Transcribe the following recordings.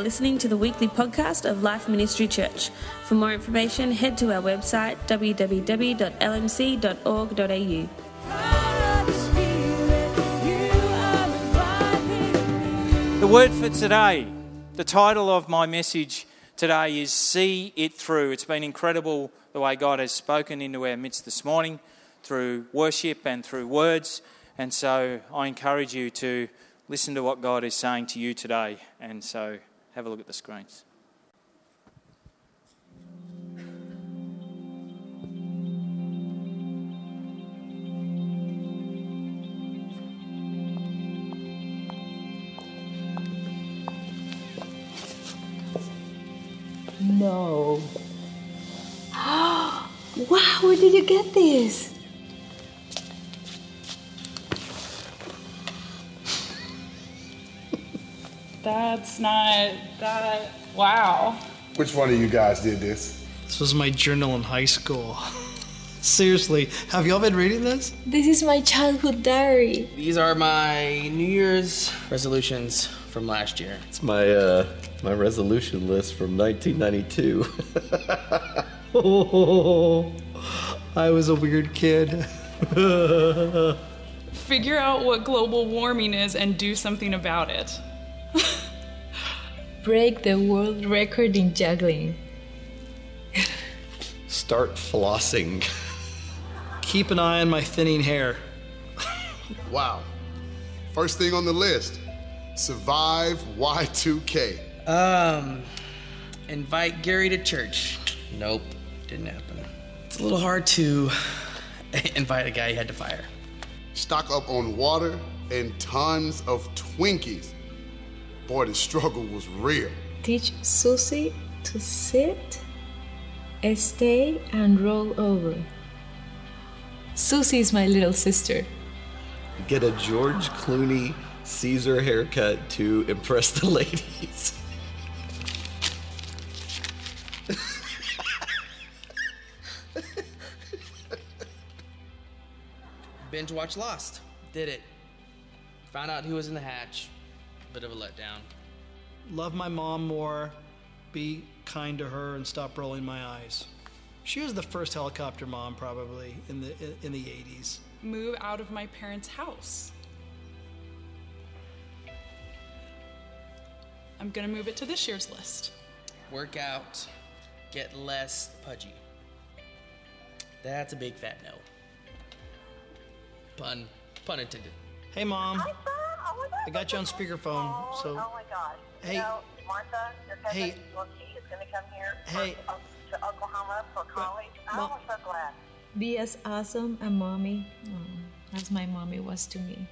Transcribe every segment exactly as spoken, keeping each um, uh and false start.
You're listening to the weekly podcast of Life Ministry Church. For more information, head to our website w w w dot l m c dot org dot a u. The word for today, the title of my message today is See It Through. It's been incredible the way God has spoken into our midst this morning through worship and through words. And so I encourage you to listen to what God is saying to you today. And so have a look at the screens. No. Wow, where did you get this? That's not that. Wow. Which one of you guys did this? This was my journal in high school. Seriously, have y'all been reading this? This is my childhood diary. These are my New Year's resolutions from last year. It's my uh, my resolution list from nineteen ninety-two. Oh, I was a weird kid. Figure out what global warming is and do something about it. Break the world record in juggling. Start flossing. Keep an eye on my thinning hair. Wow. First thing on the list, survive Y two K. Um, invite Gary to church. Nope, didn't happen. It's a little hard to invite a guy you had to fire. Stock up on water and tons of Twinkies. Boy, the struggle was real. Teach Susie to sit, stay, and roll over. Susie is my little sister. Get a George Clooney Caesar haircut to impress the ladies. Binge watch Lost. Did it. Found out who was in the hatch. Bit of a letdown. Love my mom more, be kind to her, and stop rolling my eyes. She was the first helicopter mom, probably, in the in the eighties. Move out of my parents' house. I'm gonna move it to this year's list. Work out. Get less pudgy. That's a big fat no. Pun. Pun intended. Hey, Mom. Hi, son. Oh my God. I got you on speakerphone, Oh, so... oh my gosh. Hey. You know, Martha, your cousin, Hey. Loki, is going to come here Hey. for, to Oklahoma for college. Mom. Oh, I'm so glad. Be as awesome a mommy oh, as my mommy was to me.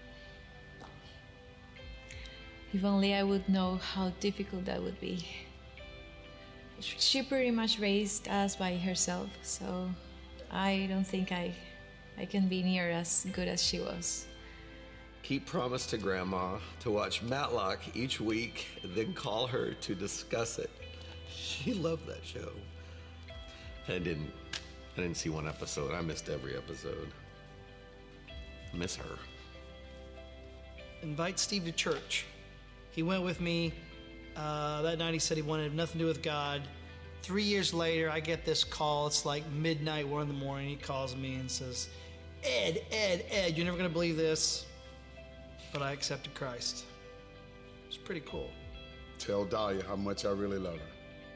If only I would know how difficult that would be. She pretty much raised us by herself, so I don't think I, I can be near as good as she was. Keep promise to Grandma to watch Matlock each week, then call her to discuss it. She loved that show. I didn't. I didn't see one episode. I missed every episode. I miss her. Invite Steve to church. He went with me. Uh, that night he said he wanted nothing to do with God. Three years later, I get this call. It's like midnight, one in the morning. He calls me and says, Ed, Ed, Ed, you're never going to believe this, but I accepted Christ. It's pretty cool. Tell Dahlia how much I really love her.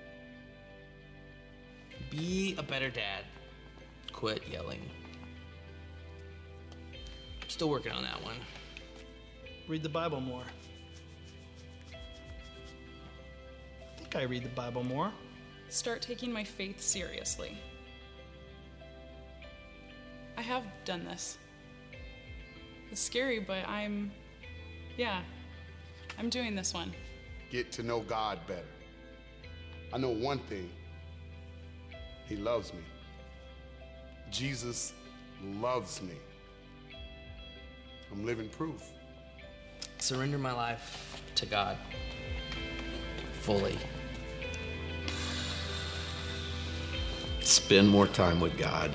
Be a better dad. Quit yelling. I'm still working on that one. Read the Bible more. I think I read the Bible more. Start taking my faith seriously. I have done this. It's scary, but I'm, yeah, I'm doing this one. Get to know God better. I know one thing. He loves me. Jesus loves me. I'm living proof. Surrender my life to God fully. Spend more time with God.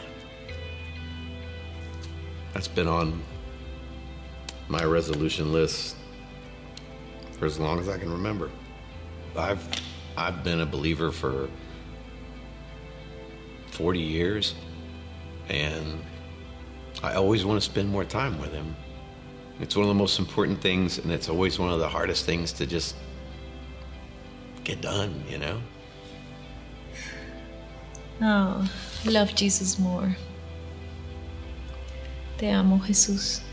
That's been on my resolution list for as long as I can remember. I've I've been a believer for forty years, and I always want to spend more time with him. It's one of the most important things, and it's always one of the hardest things to just get done, you know? Oh, I love Jesus more. Te amo, Jesús.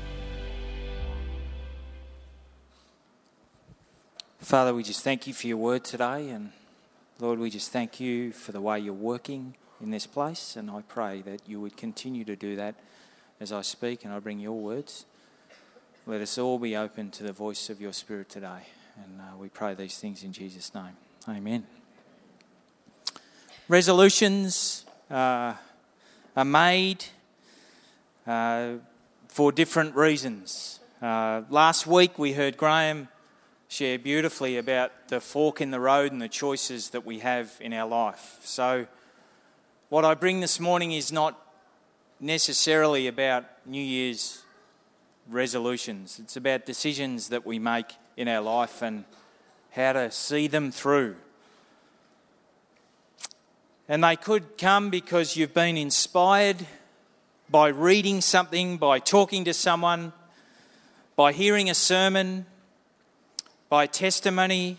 Father, we just thank you for your word today, and Lord, we just thank you for the way you're working in this place, and I pray that you would continue to do that as I speak and I bring your words. Let us all be open to the voice of your Spirit today, and uh, we pray these things in Jesus' name. Amen. Resolutions uh, are made uh, for different reasons. Uh, last week we heard Graham share beautifully about the fork in the road and the choices that we have in our life. So what I bring this morning is not necessarily about New Year's resolutions. It's about decisions that we make in our life and how to see them through. And they could come because you've been inspired by reading something, by talking to someone, by hearing a sermon, by testimony,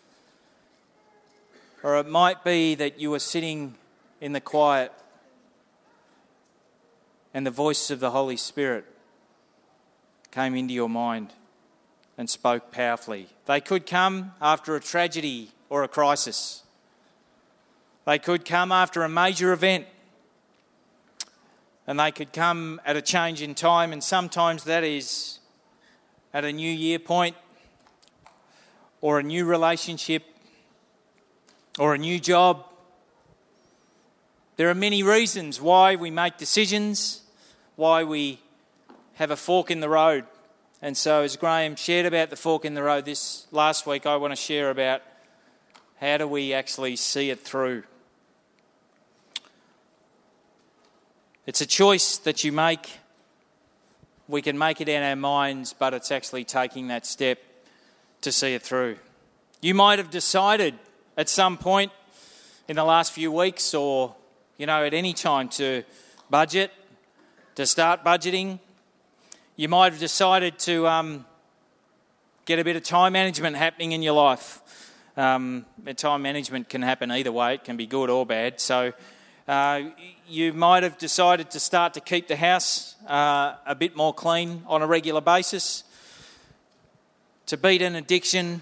or it might be that you are sitting in the quiet and the voice of the Holy Spirit came into your mind and spoke powerfully. They could come after a tragedy or a crisis. They could come after a major event, and they could come at a change in time, and sometimes that is at a new year point, or a new relationship, or a new job. There are many reasons why we make decisions, why we have a fork in the road. And so as Graham shared about the fork in the road this last week, I want to share about how do we actually see it through. It's a choice that you make. We can make it in our minds, but it's actually taking that step to see it through. You might have decided at some point in the last few weeks, or you know, at any time, to budget, to start budgeting. You might have decided to um, get a bit of time management happening in your life. Um, time management can happen either way. It can be good or bad. So uh, you might have decided to start to keep the house uh, a bit more clean on a regular basis, to beat an addiction,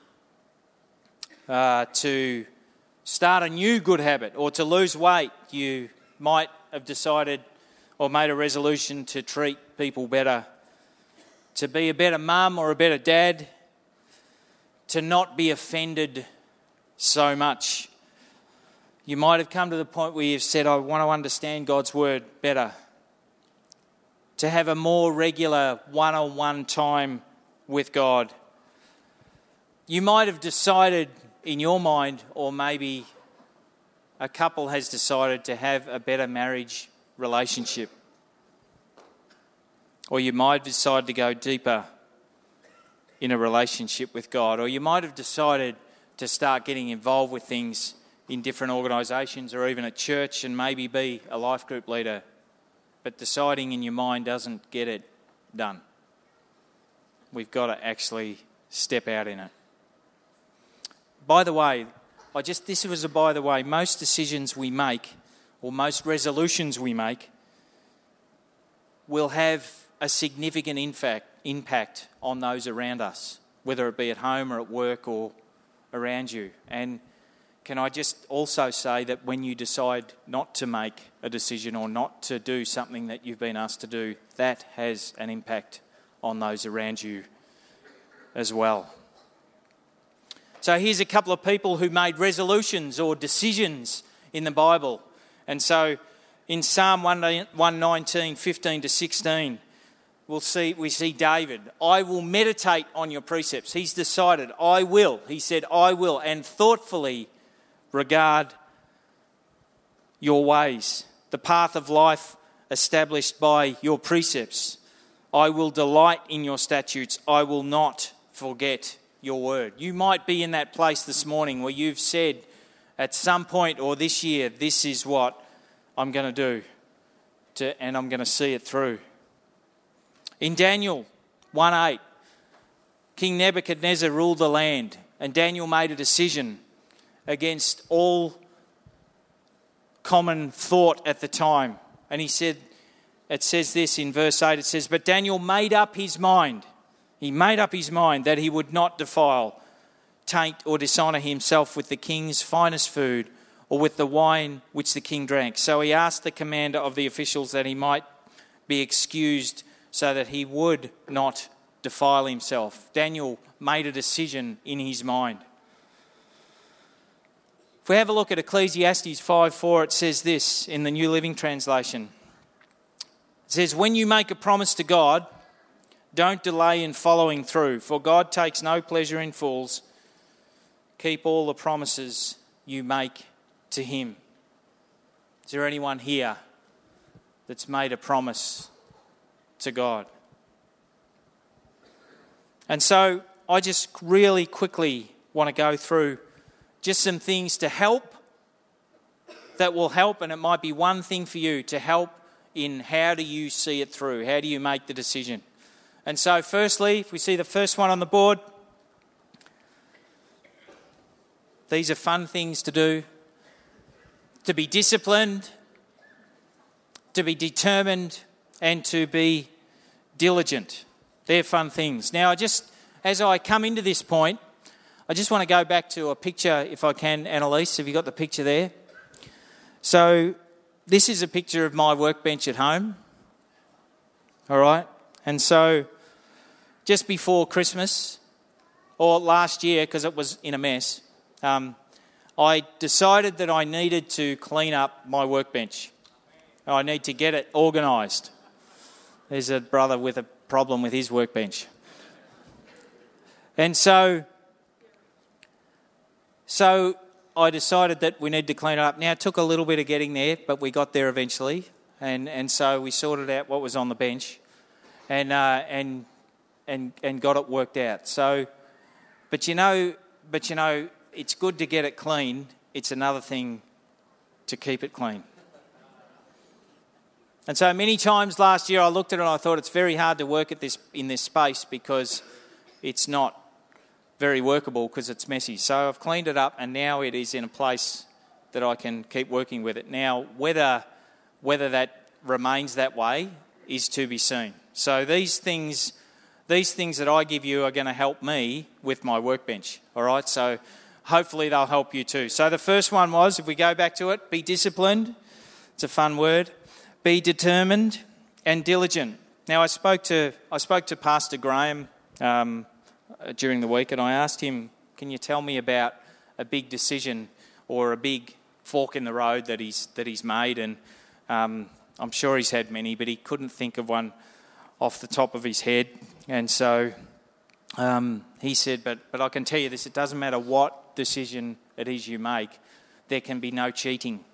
uh, to start a new good habit, or to lose weight. You might have decided or made a resolution to treat people better, to be a better mum or a better dad, to not be offended so much. You might have come to the point where you've said, I want to understand God's word better, to have a more regular one-on-one time with God. You might have decided in your mind, or maybe a couple has decided to have a better marriage relationship. Or you might have decided to go deeper in a relationship with God. Or you might have decided to start getting involved with things in different organisations or even at church and maybe be a life group leader. But deciding in your mind doesn't get it done. We've got to actually step out in it. By the way, I just this was a by the way, most decisions we make, or most resolutions we make, will have a significant impact, impact on those around us, whether it be at home or at work or around you. And can I just also say that when you decide not to make a decision or not to do something that you've been asked to do, that has an impact on those around you as well. So here's a couple of people who made resolutions or decisions in the Bible. And so in Psalm one nineteen, fifteen to sixteen, we'll see, we see David. I will meditate on your precepts. He's decided, I will. He said, I will, and thoughtfully regard your ways, the path of life established by your precepts. I will delight in your statutes. I will not forget your word. You might be in that place this morning where you've said at some point or this year, this is what I'm going to do to, and I'm going to see it through. In Daniel one eight, King Nebuchadnezzar ruled the land, and Daniel made a decision against all common thought at the time. And he said, it says this in verse eight, it says, but Daniel made up his mind. He made up his mind that he would not defile, taint or dishonour himself with the king's finest food or with the wine which the king drank. So he asked the commander of the officials that he might be excused so that he would not defile himself. Daniel made a decision in his mind. If we have a look at Ecclesiastes five four, it says this in the New Living Translation. It says, when you make a promise to God, don't delay in following through, for God takes no pleasure in fools. Keep all the promises you make to him. Is there anyone here that's made a promise to God? And so I just really quickly want to go through just some things to help, that will help, and it might be one thing for you to help in how do you see it through, how do you make the decision. And so firstly, if we see the first one on the board, these are fun things to do. To be disciplined, to be determined, and to be diligent. They're fun things. Now, I just, as I come into this point, I just want to go back to a picture, if I can, Annalise. Have you got the picture there? So, this is a picture of my workbench at home. All right? And so, just before Christmas, or last year, because it was in a mess, um, I decided that I needed to clean up my workbench. I need to get it organised. There's a brother with a problem with his workbench. And so, so I decided that we need to clean it up. Now, it took a little bit of getting there, but we got there eventually. And, and so we sorted out what was on the bench and, uh, and, and, and got it worked out. So, but you know, but you know, it's good to get it clean. It's another thing to keep it clean. And so many times last year I looked at it and I thought it's very hard to work at this in this space because it's not very workable because it's messy. So I've cleaned it up and now it is in a place that I can keep working with it. Now, whether whether that remains that way is to be seen. So these things, these things that I give you are going to help me with my workbench. All right, so hopefully they'll help you too. So the first one was, if we go back to it, be disciplined. It's a fun word. Be determined and diligent. Now, I spoke to I spoke to Pastor Graham um, during the week, and I asked him, "Can you tell me about a big decision or a big fork in the road that he's that he's made?" And um, I'm sure he's had many, but he couldn't think of one off the top of his head. And so um, he said, "But but I can tell you this: it doesn't matter what decision it is you make, there can be no cheating."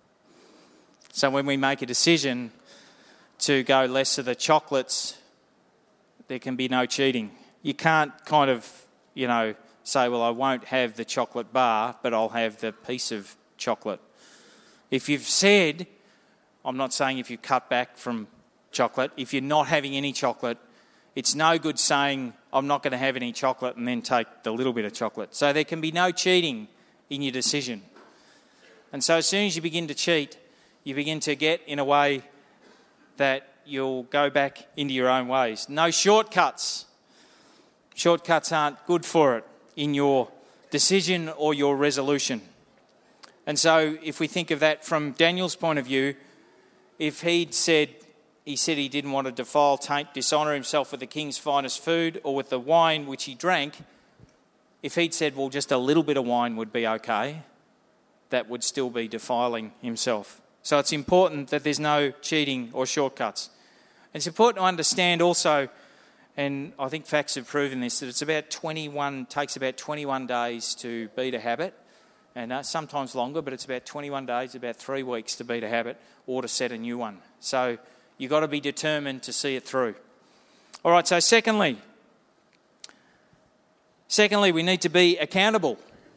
So when we make a decision to go less of the chocolates, there can be no cheating. You can't kind of, you know, say, well, I won't have the chocolate bar, but I'll have the piece of chocolate. If you've said, I'm not saying if you cut back from chocolate, if you're not having any chocolate, it's no good saying, I'm not going to have any chocolate and then take the little bit of chocolate. So there can be no cheating in your decision. And so as soon as you begin to cheat, you begin to get in a way that you'll go back into your own ways. No shortcuts. Shortcuts aren't good for it in your decision or your resolution. And so if we think of that from Daniel's point of view, if he'd said, he said he didn't want to defile, taint, dishonour himself with the king's finest food or with the wine which he drank, if he'd said, well, just a little bit of wine would be okay, that would still be defiling himself. So it's important that there's no cheating or shortcuts. It's important to understand also, and I think facts have proven this, that it's about twenty-one, takes about twenty-one days to beat a habit, and uh, sometimes longer, but it's about twenty-one days, about three weeks to beat a habit or to set a new one. So you've got to be determined to see it through. All right, so secondly, Secondly, we need to be accountable.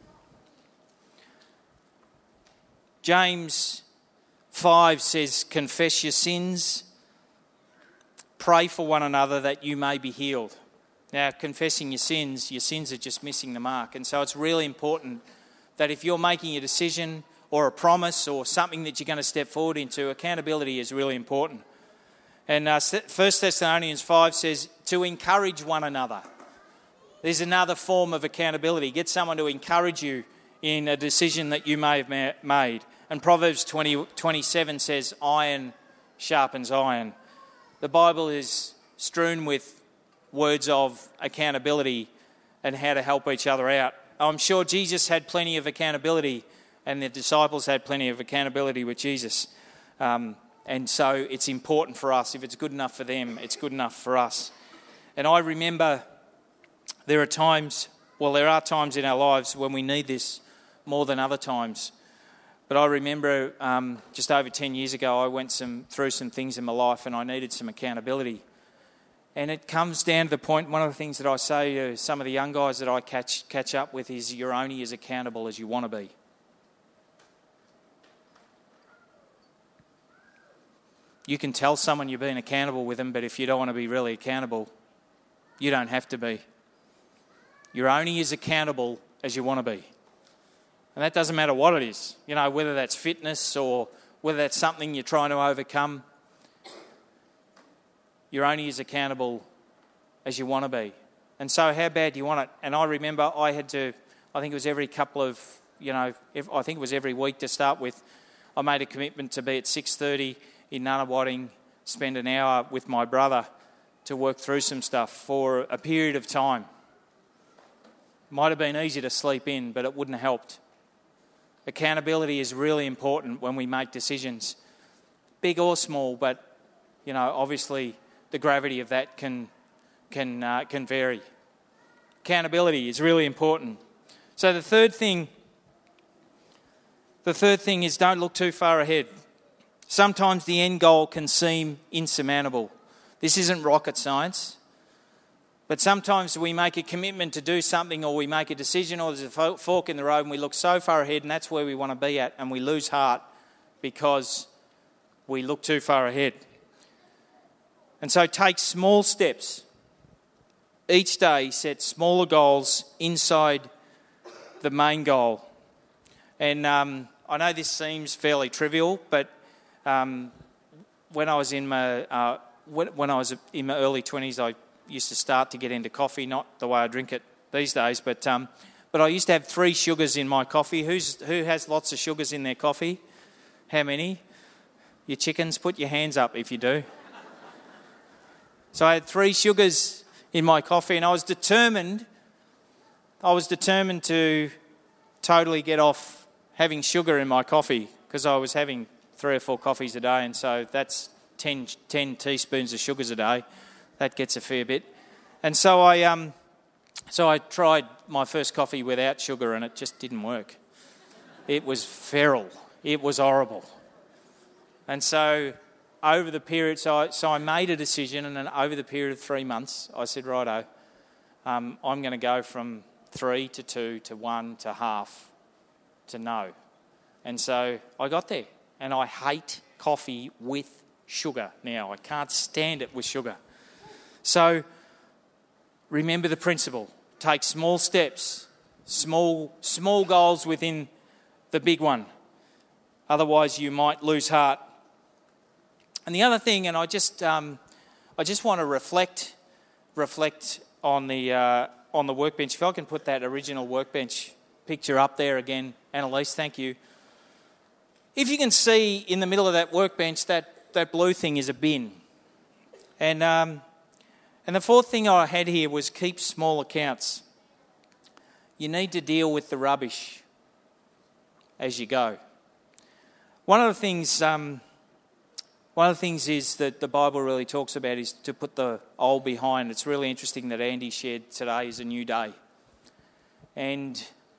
James five says, confess your sins, pray for one another that you may be healed. Now, confessing your sins, your sins are just missing the mark. And so it's really important that if you're making a decision or a promise or something that you're going to step forward into, accountability is really important. And uh, First Thessalonians five says to encourage one another. There's another form of accountability. Get someone to encourage you in a decision that you may have ma- made. And Proverbs twenty, twenty-seven says, iron sharpens iron. The Bible is strewn with words of accountability and how to help each other out. I'm sure Jesus had plenty of accountability and the disciples had plenty of accountability with Jesus. Um, and so it's important for us. If it's good enough for them, it's good enough for us. And I remember there are times, well, there are times in our lives when we need this more than other times. But I remember um, just over ten years ago, I went some through some things in my life and I needed some accountability. And it comes down to the point, one of the things that I say to some of the young guys that I catch catch up with is you're only as accountable as you want to be. You can tell someone you're being accountable with them, but if you don't want to be really accountable, you don't have to be. You're only as accountable as you want to be. And that doesn't matter what it is, you know, whether that's fitness or whether that's something you're trying to overcome. You're only as accountable as you want to be. And so how bad do you want it? And I remember I had to, I think it was every couple of, you know, I think it was every week to start with, I made a commitment to be at six thirty in Nunawading, spend an hour with my brother to work through some stuff for a period of time. Might have been easy to sleep in, but it wouldn't have helped. Accountability is really important when we make decisions, big or small, but, you know, obviously the gravity of that can can uh, can vary. Accountability is really important. So the third thing, the third thing is don't look too far ahead. Sometimes the end goal can seem insurmountable. This isn't rocket science. But sometimes we make a commitment to do something or we make a decision or there's a fork in the road and we look so far ahead and that's where we want to be at and we lose heart because we look too far ahead. And so take small steps. Each day set smaller goals inside the main goal. And um, I know this seems fairly trivial, but um, when I was in my uh, when, when I was in my early twenties, I used to start to get into coffee, not the way I drink it these days, but um, but I used to have three sugars in my coffee. Who's who has lots of sugars in their coffee? How many? Your chickens, put your hands up if you do. So I had three sugars in my coffee, and I was determined. I was determined to totally get off having sugar in my coffee because I was having three or four coffees a day, and so that's ten, ten teaspoons of sugars a day. That gets a fair bit. And so I um, so I tried my first coffee without sugar and it just didn't work. It was feral. It was horrible. And so over the period, so I, so I made a decision and then over the period of three months, I said, righto, um, I'm going to go from three to two to one to half to no. And so I got there and I hate coffee with sugar now. I can't stand it with sugar. So remember the principle. Take small steps, small small goals within the big one. Otherwise, you might lose heart. And the other thing, and I just um, I just want to reflect reflect on the uh, on the workbench. If I can put that original workbench picture up there again, Annalise, thank you. If you can see in the middle of that workbench, that that blue thing is a bin, and um, And the fourth thing I had here was keep small accounts. You need to deal with the rubbish as you go. One of the things, um, one of the things is that the Bible really talks about is to put the old behind. It's really interesting that Andy shared today is a new day, and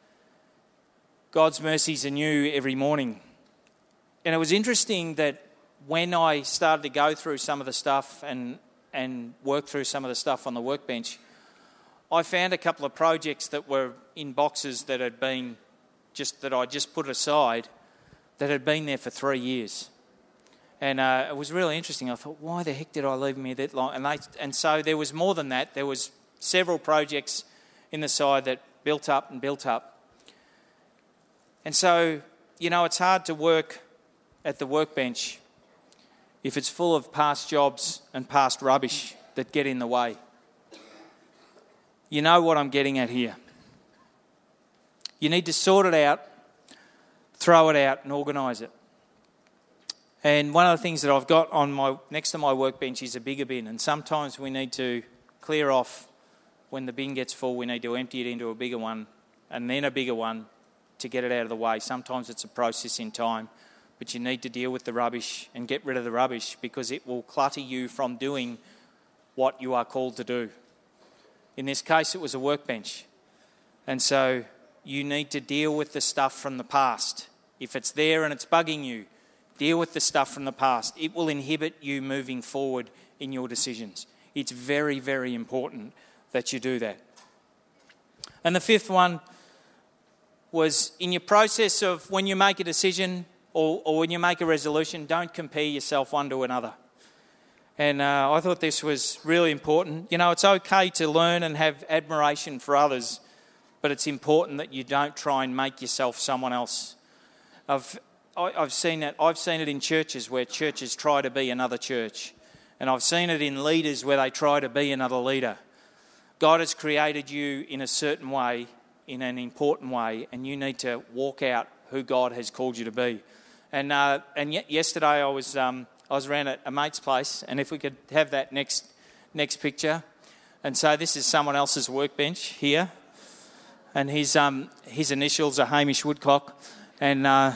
God's mercies are new every morning. And it was interesting that when I started to go through some of the stuff and and work through some of the stuff on the workbench, I found a couple of projects that were in boxes that had been just that I just put aside that had been there for three years. And uh, it was really interesting. I thought, why the heck did I leave me that long? And they, and so there was more than that. There was several projects in the side that built up and built up. And so, you know, it's hard to work at the workbench if it's full of past jobs and past rubbish that get in the way. You know what I'm getting at here. You need to sort it out, throw it out and organise it. And one of the things that I've got on my next to my workbench is a bigger bin, and sometimes we need to clear off when the bin gets full. We need to empty it into a bigger one and then a bigger one to get it out of the way. Sometimes it's a process in time, but you need to deal with the rubbish and get rid of the rubbish because it will clutter you from doing what you are called to do. In this case, it was a workbench. And so you need to deal with the stuff from the past. If it's there and it's bugging you, deal with the stuff from the past. It will inhibit you moving forward in your decisions. It's very, very important that you do that. And the fifth one was in your process of when you make a decision or, or when you make a resolution, don't compare yourself one to another. And uh, I thought this was really important. You know, it's okay to learn and have admiration for others, but it's important that you don't try and make yourself someone else. I've I, I've seen that. I've seen it in churches where churches try to be another church, and I've seen it in leaders where they try to be another leader. God has created you in a certain way, in an important way, and you need to walk out who God has called you to be. And uh, and yet yesterday I was um, I was around at a mate's place, and if we could have that next next picture, and so this is someone else's workbench here, and his um his initials are Hamish Woodcock, and uh,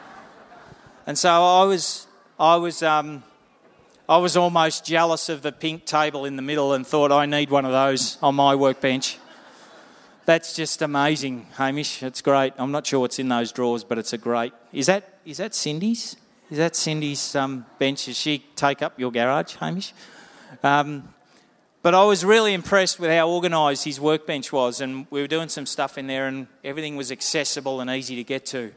and so I was I was um I was almost jealous of the pink table in the middle and thought I need one of those on my workbench. That's just amazing, Hamish. It's great. I'm not sure what's in those drawers, but it's a great. Is that is that Cindy's? Is that Cindy's um, bench? Does she take up your garage, Hamish? Um, but I was really impressed with how organised his workbench was, and we were doing some stuff in there, and everything was accessible and easy to get to.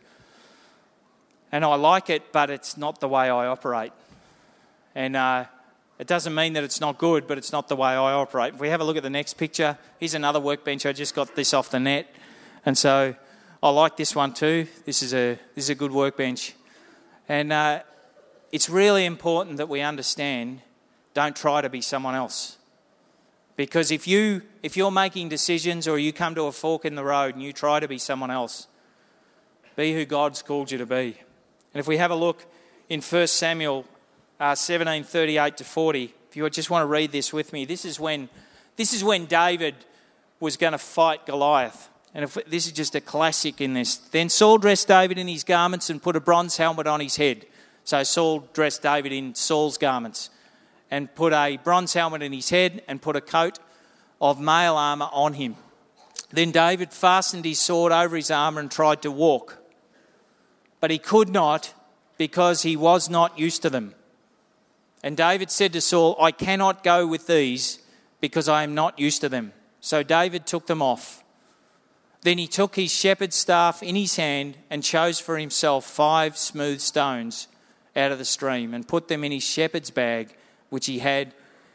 And I like it, but it's not the way I operate. And uh, it doesn't mean that it's not good, but it's not the way I operate. If we have a look at the next picture, here's another workbench. I just got this off the net, and so I like this one too. This is a this is a good workbench, and uh, it's really important that we understand. Don't try to be someone else, because if you if you're making decisions or you come to a fork in the road and you try to be someone else, be who God's called you to be. And if we have a look in First Samuel uh, seventeen thirty-eight to forty, if you just want to read this with me, this is when this is when David was going to fight Goliath. And if, this is just a classic in this. Then Saul dressed David in his garments and put a bronze helmet on his head. So Saul dressed David in Saul's garments and put a bronze helmet in his head and put a coat of mail armour on him. Then David fastened his sword over his armour and tried to walk. But he could not because he was not used to them. And David said to Saul, I cannot go with these because I am not used to them. So David took them off. Then he took his shepherd's staff in his hand and chose for himself five smooth stones out of the stream and put them in his shepherd's bag, which he had,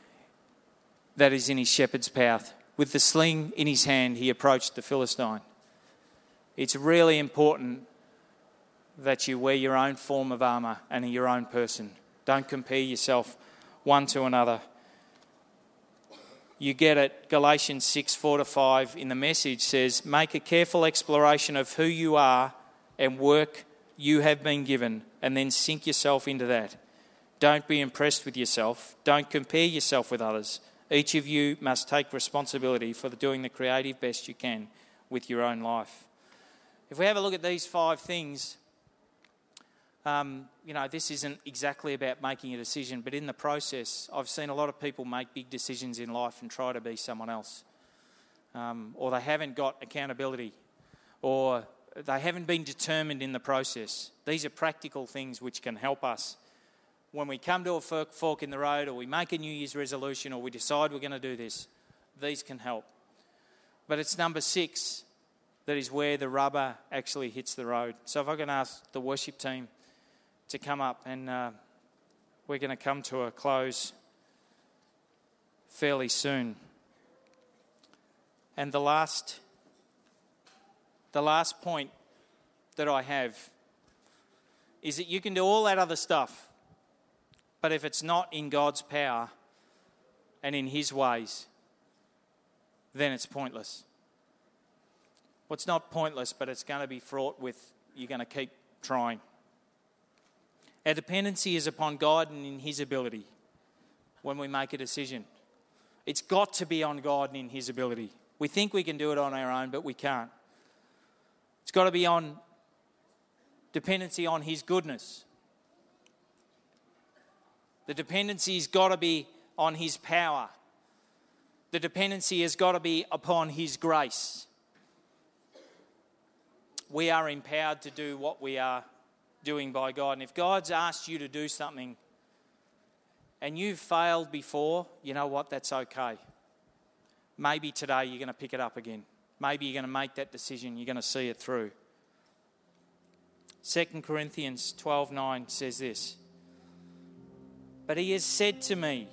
that is in his shepherd's pouch. With the sling in his hand, he approached the Philistine. It's really important that you wear your own form of armour and are your own person. Don't compare yourself one to another. You get it, Galatians six, four to five in the Message says, make a careful exploration of who you are and work you have been given, and then sink yourself into that. Don't be impressed with yourself. Don't compare yourself with others. Each of you must take responsibility for doing the creative best you can with your own life. If we have a look at these five things, Um, you know, this isn't exactly about making a decision, but in the process, I've seen a lot of people make big decisions in life and try to be someone else. Um, or they haven't got accountability, or they haven't been determined in the process. These are practical things which can help us. When we come to a fork in the road, or we make a New Year's resolution, or we decide we're going to do this, these can help. But it's number six that is where the rubber actually hits the road. So if I can ask the worship team to come up, and uh, we're going to come to a close fairly soon. And the last, the last point that I have is that you can do all that other stuff, but if it's not in God's power and in His ways, then it's pointless. Well, it's not pointless, but it's going to be fraught with, you're going to keep trying. Our dependency is upon God and in His ability when we make a decision. It's got to be on God and in His ability. We think we can do it on our own, but we can't. It's got to be on dependency on His goodness. The dependency's got to be on His power. The dependency has got to be upon His grace. We are empowered to do what we are doing by God. And if God's asked you to do something and you've failed before, you know what? That's okay. Maybe today you're going to pick it up again. Maybe you're going to make that decision. You're going to see it through. Second Corinthians twelve nine says this. But He has said to me,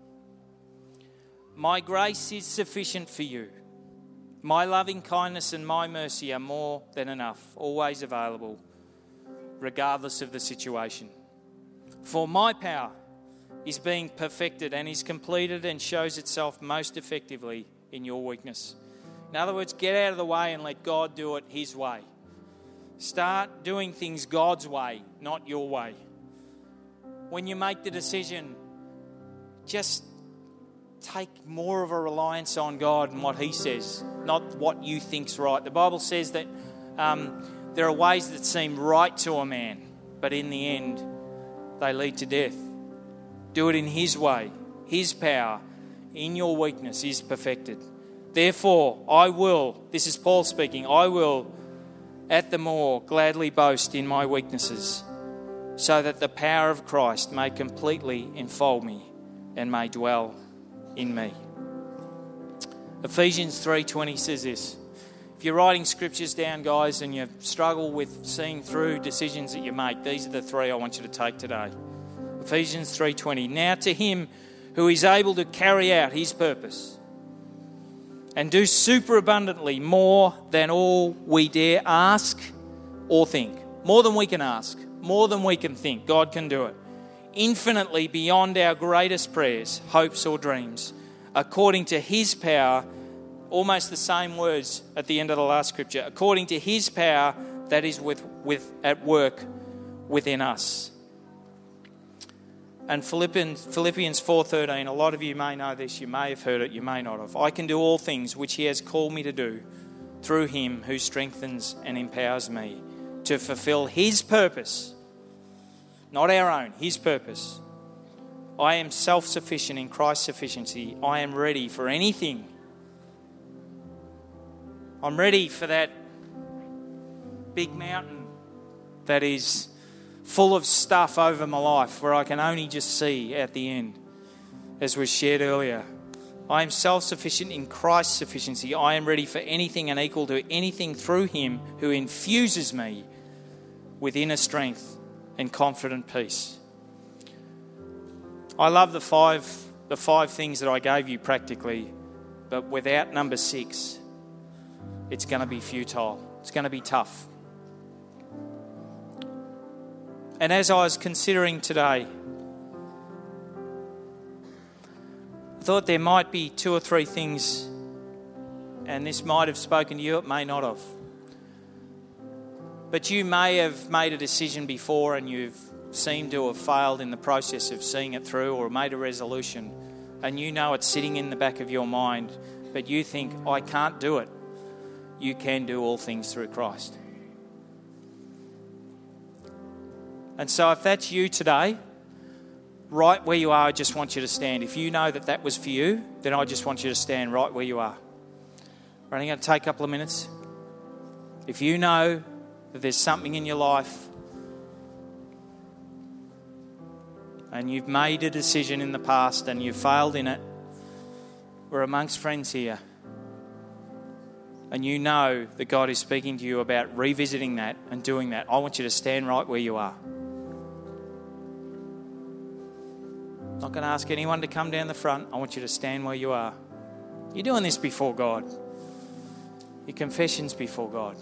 my grace is sufficient for you. My loving kindness and my mercy are more than enough, always available, regardless of the situation. For my power is being perfected and is completed and shows itself most effectively in your weakness. In other words, get out of the way and let God do it His way. Start doing things God's way, not your way. When you make the decision, just take more of a reliance on God and what He says, not what you think's right. The Bible says that um, there are ways that seem right to a man, but in the end, they lead to death. Do it in His way. His power in your weakness is perfected. Therefore, I will, this is Paul speaking, I will at the more gladly boast in my weaknesses, so that the power of Christ may completely enfold me and may dwell in me. Ephesians three twenty says this. If you're writing scriptures down, guys, and you struggle with seeing through decisions that you make, these are the three I want you to take today. Ephesians three twenty. Now to Him who is able to carry out His purpose and do superabundantly more than all we dare ask or think. More than we can ask, more than we can think. God can do it. Infinitely beyond our greatest prayers, hopes or dreams, according to His power, almost the same words at the end of the last scripture, according to His power that is with, with at work within us. And Philippians, Philippians four thirteen, a lot of you may know this, you may have heard it, you may not have. I can do all things which He has called me to do through Him who strengthens and empowers me to fulfill His purpose. Not our own, His purpose. I am self-sufficient in Christ's sufficiency. I am ready for anything. I'm ready for that big mountain that is full of stuff over my life where I can only just see at the end, as was shared earlier. I am self-sufficient in Christ's sufficiency. I am ready for anything and equal to anything through Him who infuses me with inner strength and confident peace. I love the five the five things that I gave you practically, but without number six, it's going to be futile. It's going to be tough. And as I was considering today, I thought there might be two or three things, and this might have spoken to you, it may not have. But you may have made a decision before and you've seemed to have failed in the process of seeing it through, or made a resolution and you know it's sitting in the back of your mind, but you think, I can't do it. You can do all things through Christ. And so if that's you today, right where you are, I just want you to stand. If you know that that was for you, then I just want you to stand right where you are. We're only going to take a couple of minutes. If you know that there's something in your life and you've made a decision in the past and you've failed in it, we're amongst friends here. and you know that God is speaking to you about revisiting that and doing that, I want you to stand right where you are. I'm not going to ask anyone to come down the front. I want you to stand where you are. You're doing this before God. Your confession's before God.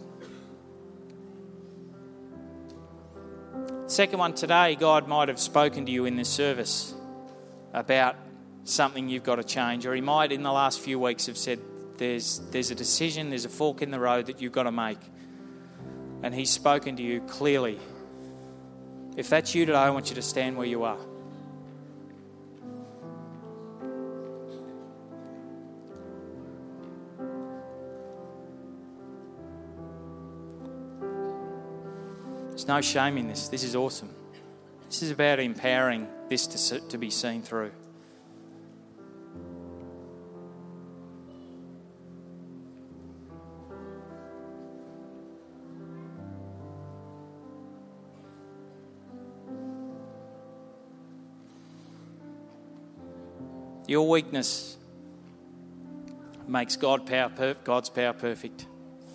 Second one, today, God might have spoken to you in this service about something you've got to change, or he might in the last few weeks have said there's there's a decision, there's a fork in the road that you've got to make, and he's spoken to you clearly. If that's you today, I want you to stand where you are. There's no shame in this. This is awesome. This is about empowering this to, to be seen through. Your weakness makes God power per- God's power perfect.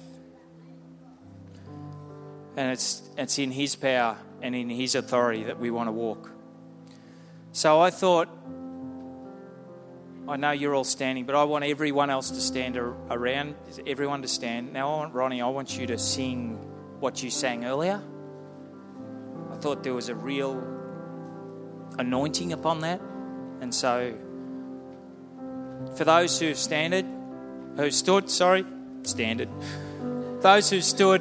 And it's it's in his power and in his authority that we want to walk. So I thought, I know you're all standing, but I want everyone else to stand ar- around, everyone to stand. Now I want, Ronnie, I want you to sing what you sang earlier. I thought there was a real anointing upon that. And so for those who have standed, who stood, sorry, standard. Those who stood,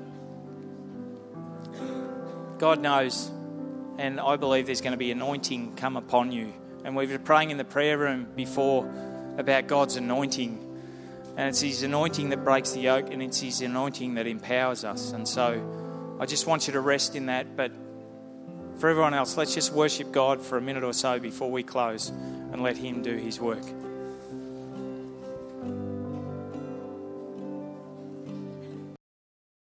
God knows, and I believe there's going to be anointing come upon you. And we've been praying in the prayer room before about God's anointing. And it's his anointing that breaks the yoke, and it's his anointing that empowers us. And so I just want you to rest in that. But for everyone else, let's just worship God for a minute or so before we close and let him do his work.